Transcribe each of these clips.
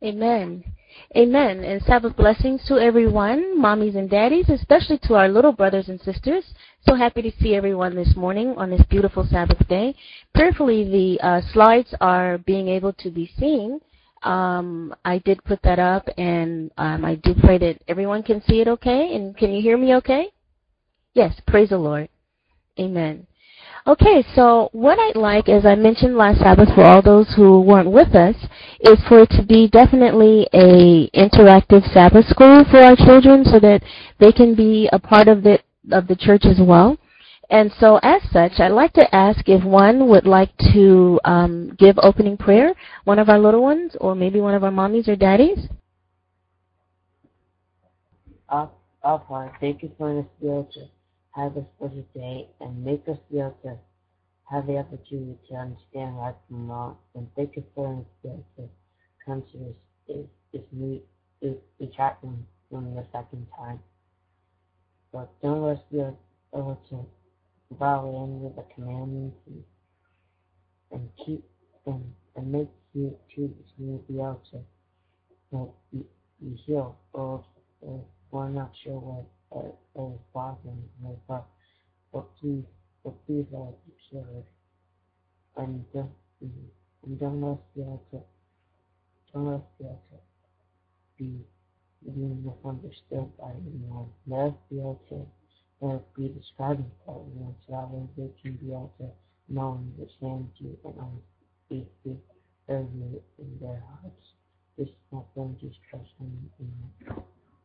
Amen. Amen. And Sabbath blessings to everyone, mommies and daddies, especially to our little brothers and sisters. So happy to see everyone this morning on this beautiful Sabbath day. Prayerfully, the slides are being able to be seen. I did put that up, and I do pray that everyone can see it okay. And can you hear me okay? Yes, praise the Lord. Amen. Okay, so what I'd like, as I mentioned last Sabbath for all those who weren't with us, is for it to be definitely a interactive Sabbath school for our children so that they can be a part of the church as well. And so as such, I'd like to ask if one would like to give opening prayer, one of our little ones, or maybe one of our mommies or daddies. Our Father, thank you for this ability to have this special day and make us be able to have the opportunity to understand right from wrong. And thank you for this ability to come to this chat room the second time. But don't let us be able to violate any of the commandments and keep and make you to be able to be healed. Or we're not sure what is bothering me, but please let us be cured. And don't let us be able to be misunderstood by anyone. Let us be able to be describing for everyone so that way they can be able to know and understand you and be serve you in their hearts. This is my friend Jesus Christ. Amen.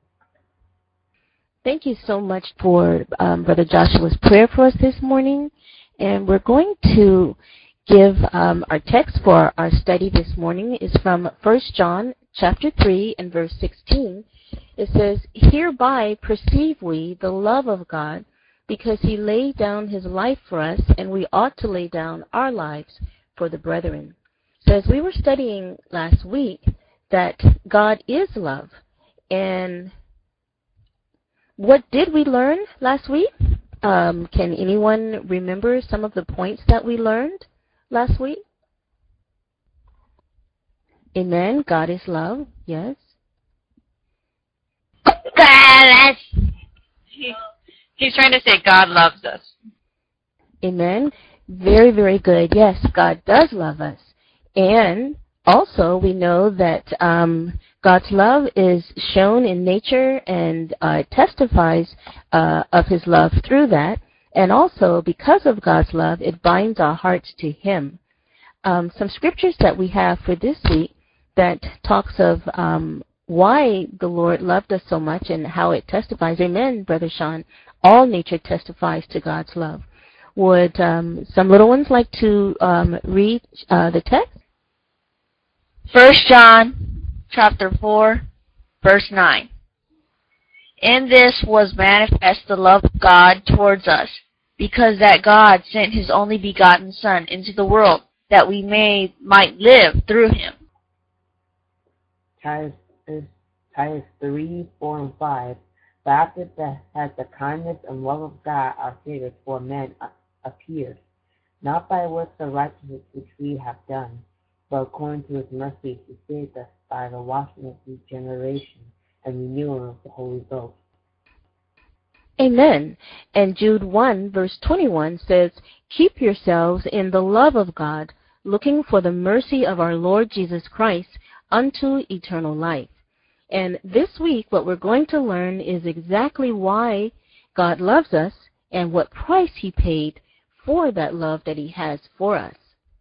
Thank you so much for Brother Joshua's prayer for us this morning. And we're going to give our text for our study this morning is from 1 John chapter 3 and verse 16. It says, "Hereby perceive we the love of God, because he laid down his life for us, and we ought to lay down our lives for the brethren." So as we were studying last week, that God is love. And what did we learn last week? Can anyone remember some of the points that we learned last week? Amen. God is love. Yes. He's trying to say God loves us. Amen. Very, very good. Yes, God does love us. And also we know that God's love is shown in nature and testifies of his love through that. And also, because of God's love, it binds our hearts to him. Some scriptures that we have for this week that talks of why the Lord loved us so much and how it testifies. Amen, Brother Sean. All nature testifies to God's love. Would some little ones like to read the text? 1 John chapter 4, verse 9. In this was manifest the love of God towards us, because that God sent his only begotten Son into the world, that we might live through him. Titus 3, 4, and 5. But after that the kindness and love of God our Savior for men appeared, not by works of righteousness which we have done, but according to his mercy he saved us by the washing of regeneration and renewing of the Holy Ghost. Amen. And Jude 1, verse 21 says, "Keep yourselves in the love of God, looking for the mercy of our Lord Jesus Christ unto eternal life." And this week, what we're going to learn is exactly why God loves us and what price he paid for that love that he has for us.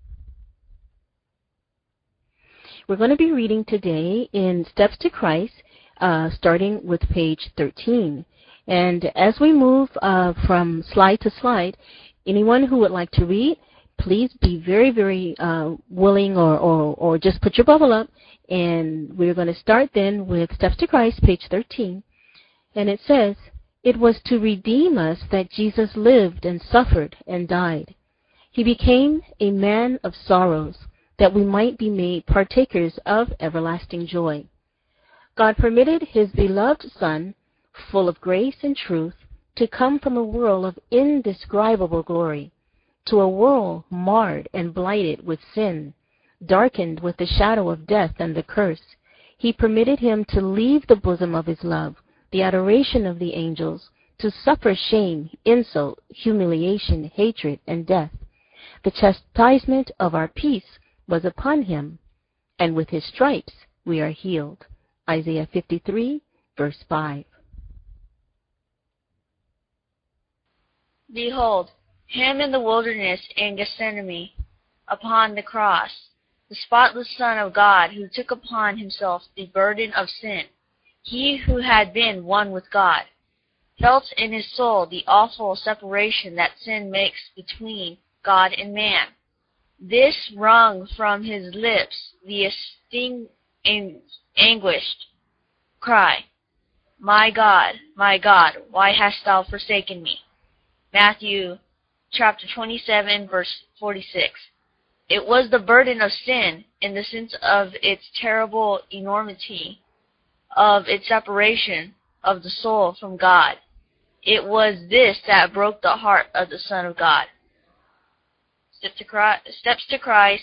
We're going to be reading today in Steps to Christ, starting with page 13. And as we move from slide to slide, anyone who would like to read, please be very, very willing or just put your bubble up. And we're going to start then with Steps to Christ, page 13. And it says, "It was to redeem us that Jesus lived and suffered and died. He became a man of sorrows, that we might be made partakers of everlasting joy. God permitted his beloved Son, full of grace and truth, to come from a world of indescribable glory to a world marred and blighted with sin, darkened with the shadow of death and the curse. He permitted him to leave the bosom of his love, the adoration of the angels, to suffer shame, insult, humiliation, hatred, and death. The chastisement of our peace was upon him, and with his stripes we are healed. Isaiah 53, verse 5. Behold, him in the wilderness in Gethsemane, upon the cross, the spotless Son of God, who took upon himself the burden of sin, he who had been one with God, felt in his soul the awful separation that sin makes between God and man. This wrung from his lips the anguished cry, my God, why hast thou forsaken me? Matthew chapter 27, verse 46. It was the burden of sin in the sense of its terrible enormity, of its separation of the soul from God. It was this that broke the heart of the Son of God. Steps to Christ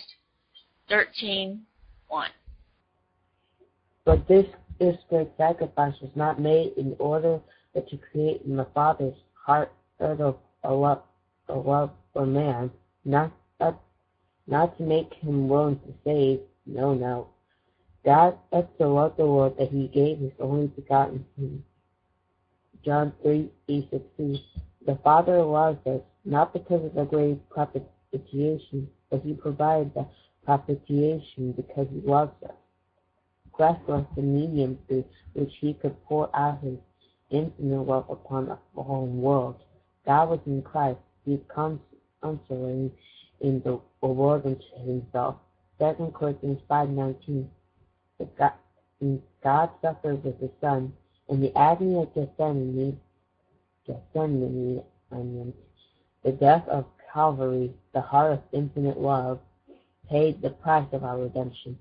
13:1. But this great sacrifice was not made in order but to create in the Father's heart a love for man, not to make him willing to save. No. God so loved the world that he gave his only begotten Son. John 3:16. The Father loves us not because of the great propitiation, but he provided the propitiation because he loves us. Christ was the medium through which he could pour out his infinite love upon the fallen world. God was in Christ, he reconciling in the world unto himself. 2 Corinthians 5:19. God suffered with his Son. In the agony of Gethsemane, the death of Calvary, the heart of infinite love, paid the price of our redemption.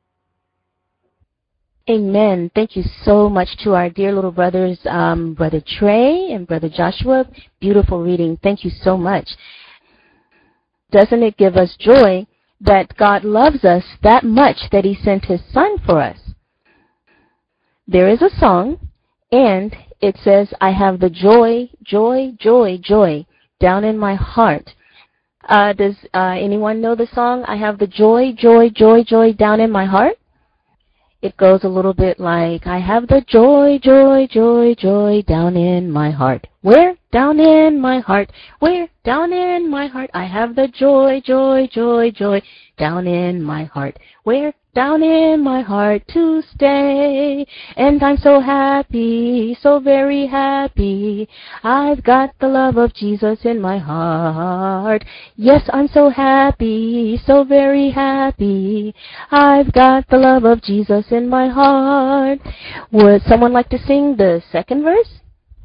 Amen. Thank you so much to our dear little brothers, Brother Trey and Brother Joshua. Beautiful reading. Thank you so much. Doesn't it give us joy that God loves us that much that he sent his Son for us? There is a song, and it says, I have the joy, joy, joy, joy down in my heart. Does anyone know the song, I have the joy, joy, joy, joy down in my heart? It goes a little bit like, I have the joy, joy, joy, joy down in my heart. Where? Down in my heart. Where? Down in my heart. I have the joy, joy, joy, joy down in my heart. Where? Down in my heart to stay. And I'm so happy, so very happy. I've got the love of Jesus in my heart. Yes, I'm so happy, so very happy. I've got the love of Jesus in my heart. Would someone like to sing the second verse?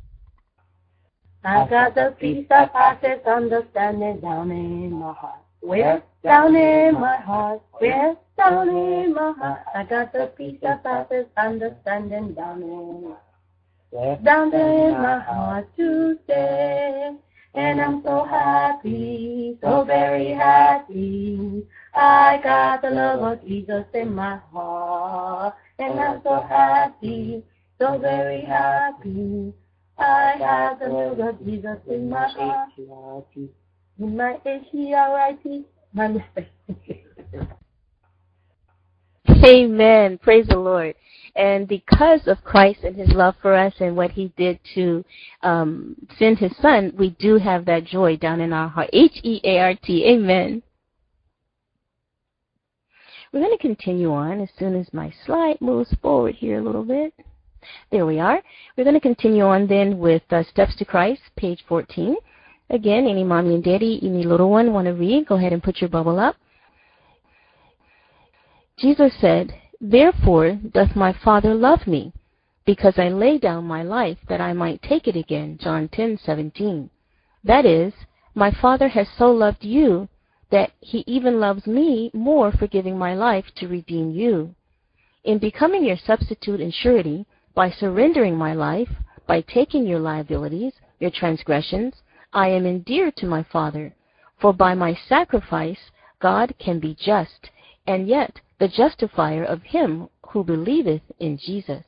I got the peace that passes understanding down in my heart. Where? Down in my heart. Where? Down in my heart. I got the peace that passes understanding down in my heart. Down in my heart to stay. And I'm so happy, so very happy. I got the love of Jesus in my heart. And I'm so happy, so very happy. I have the love of Jesus in my heart. In my H-E-R-I-T. My mistake. Amen. Praise the Lord. And because of Christ and his love for us and what he did to send his Son, we do have that joy down in our heart. H-E-A-R-T. Amen. We're going to continue on as soon as my slide moves forward here a little bit. There we are. We're going to continue on then with Steps to Christ, page 14. Again, any mommy and daddy, any little one want to read, go ahead and put your bubble up. Jesus said, Therefore doth my Father love me, because I lay down my life that I might take it again. John 10:17. That is, my Father has so loved you that he even loves me more for giving my life to redeem you. In becoming your substitute and surety, by surrendering my life, by taking your liabilities, your transgressions, I am endeared to my Father. For by my sacrifice, God can be just, and yet the justifier of him who believeth in Jesus.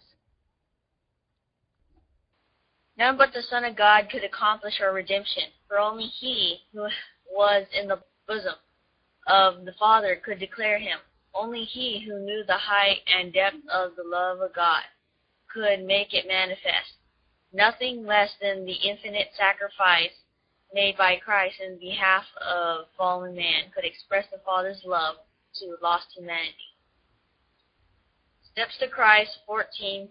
None but the Son of God could accomplish our redemption, for only He who was in the bosom of the Father could declare Him. Only He who knew the height and depth of the love of God could make it manifest. Nothing less than the infinite sacrifice made by Christ in behalf of fallen man could express the Father's love to lost humanity. Steps to Christ 14:2.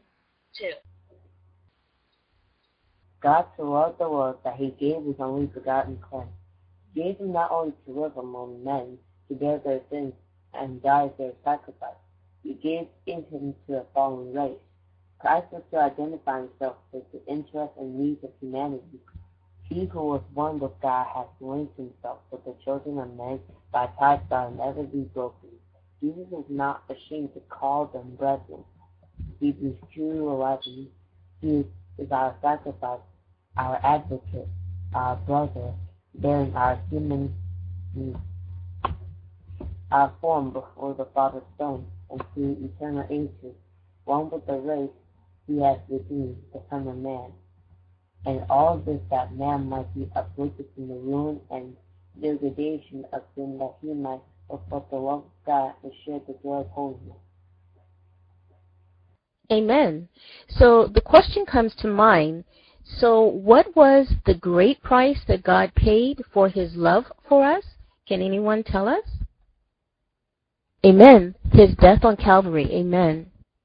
God so loved the world that He gave His only begotten Son. He gave Him not only to live among men, to bear their sins and die as their sacrifice. He gave Him to a fallen race. Christ was to identify Himself with the interests and needs of humanity. He who was one with God has linked Himself with the children of men by ties that will never be broken. Jesus is not ashamed to call them brethren. Hebrews 2:11. He is our sacrifice, our advocate, our brother, bearing our human needs. Our form before the Father's throne, and through eternal ages, one with the race He has redeemed, the Son of Man. And all this that man might be uprooted from the ruin and degradation of sin, that he might fulfill the love of God and share the joy of holiness. Amen. So the question comes to mind, so what was the great price that God paid for His love for us? Can anyone tell us? Amen. His death on Calvary. Amen.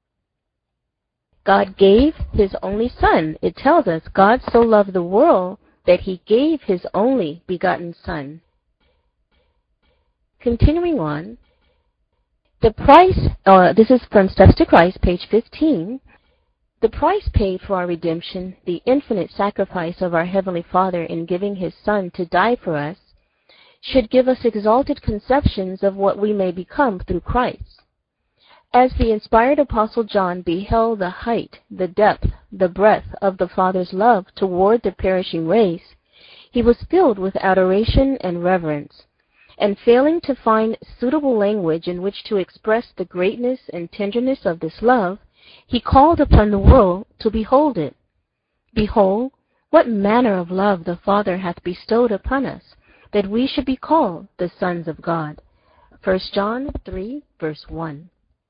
God gave His only Son. It tells us God so loved the world that He gave His only begotten Son. Continuing on, the price, this is from Steps to Christ, page 15. The price paid for our redemption, the infinite sacrifice of our Heavenly Father in giving His Son to die for us, should give us exalted conceptions of what we may become through Christ. As the inspired Apostle John beheld the height, the depth, the breadth of the Father's love toward the perishing race, he was filled with adoration and reverence, and failing to find suitable language in which to express the greatness and tenderness of this love, he called upon the world to behold it. Behold, what manner of love the Father hath bestowed upon us, that we should be called the sons of God. 1 John 3, verse 1.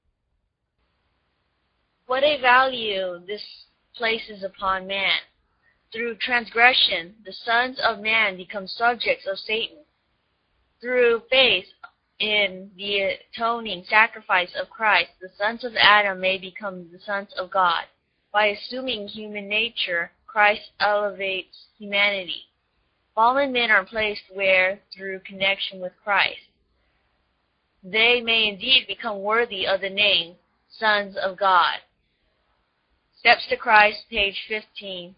What a value this places upon man. Through transgression, the sons of man become subjects of Satan. Through faith in the atoning sacrifice of Christ, the sons of Adam may become the sons of God. By assuming human nature, Christ elevates humanity. Fallen men are placed where, through connection with Christ, they may indeed become worthy of the name sons of God. Steps to Christ, page 15.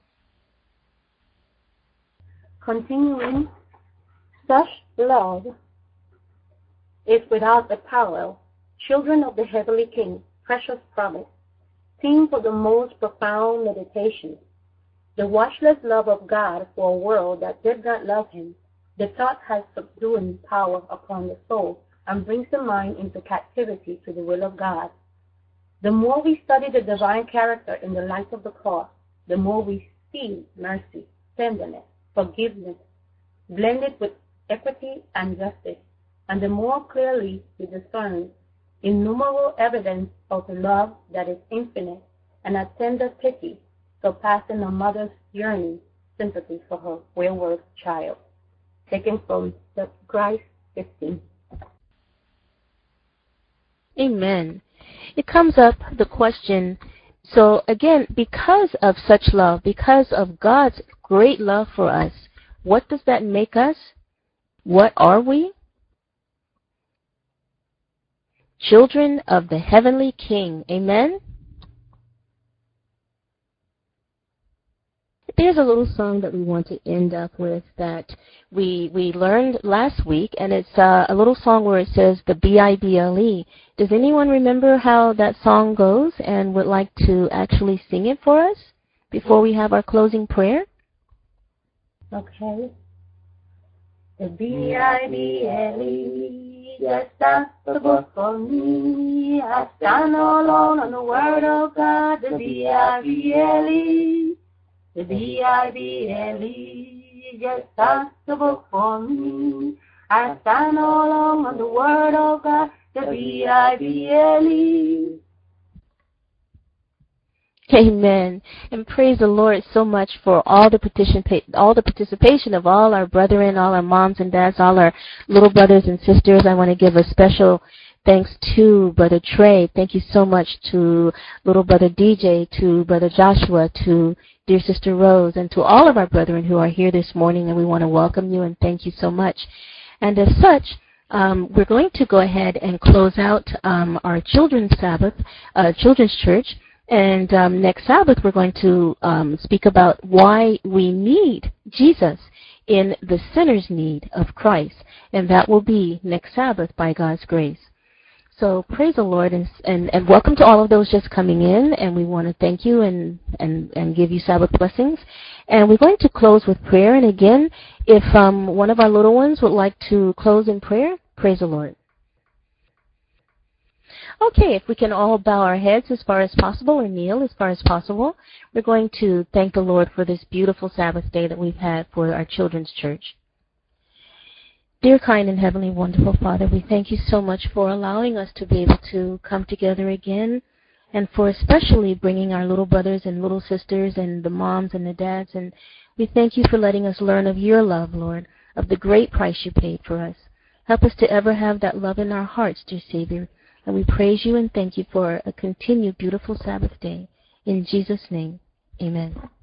Continuing, such love is without a parallel. Children of the Heavenly King, precious promise, theme for the most profound meditation. The watchless love of God for a world that did not love Him. The thought has subduing power upon the soul and brings the mind into captivity to the will of God. The more we study the divine character in the light of the cross, the more we see mercy, tenderness, forgiveness, blended with equity and justice, and the more clearly we discern innumerable evidence of a love that is infinite and a tender pity surpassing a mother's yearning sympathy for her wayward child. Taken from the Christ 15. Amen. It comes up the question, so again, because of such love, because of God's great love for us, what does that make us? What are we? Children of the Heavenly King. Amen? There's a little song that we want to end up with that we learned last week, and it's a little song where it says the Bible. Does anyone remember how that song goes and would like to actually sing it for us before we have our closing prayer? Okay. The Bible, yes, that's the book for me. I stand alone on the Word of God, the B-I-B-L-E, the B-I-B-L-E, yes, that's the book for me. I stand alone on the Word of God, the B-I-B-L-E. Amen. And praise the Lord so much for all the participation of all our brethren, all our moms and dads, all our little brothers and sisters. I want to give a special thanks to Brother Trey. Thank you so much to little brother DJ, to Brother Joshua, to dear Sister Rose, and to all of our brethren who are here this morning. And we want to welcome you and thank you so much. And as such, we're going to go ahead and close out our Children's Sabbath, Children's Church. And next Sabbath, we're going to speak about why we need Jesus in the sinner's need of Christ. And that will be next Sabbath by God's grace. So praise the Lord and welcome to all of those just coming in. And we want to thank you and give you Sabbath blessings. And we're going to close with prayer. And again, if one of our little ones would like to close in prayer, praise the Lord. Okay, if we can all bow our heads as far as possible or kneel as far as possible, we're going to thank the Lord for this beautiful Sabbath day that we've had for our children's church. Dear, kind, and heavenly, wonderful Father, we thank you so much for allowing us to be able to come together again and for especially bringing our little brothers and little sisters and the moms and the dads. And we thank you for letting us learn of your love, Lord, of the great price you paid for us. Help us to ever have that love in our hearts, dear Savior. And we praise you and thank you for a continued beautiful Sabbath day. In Jesus' name, amen.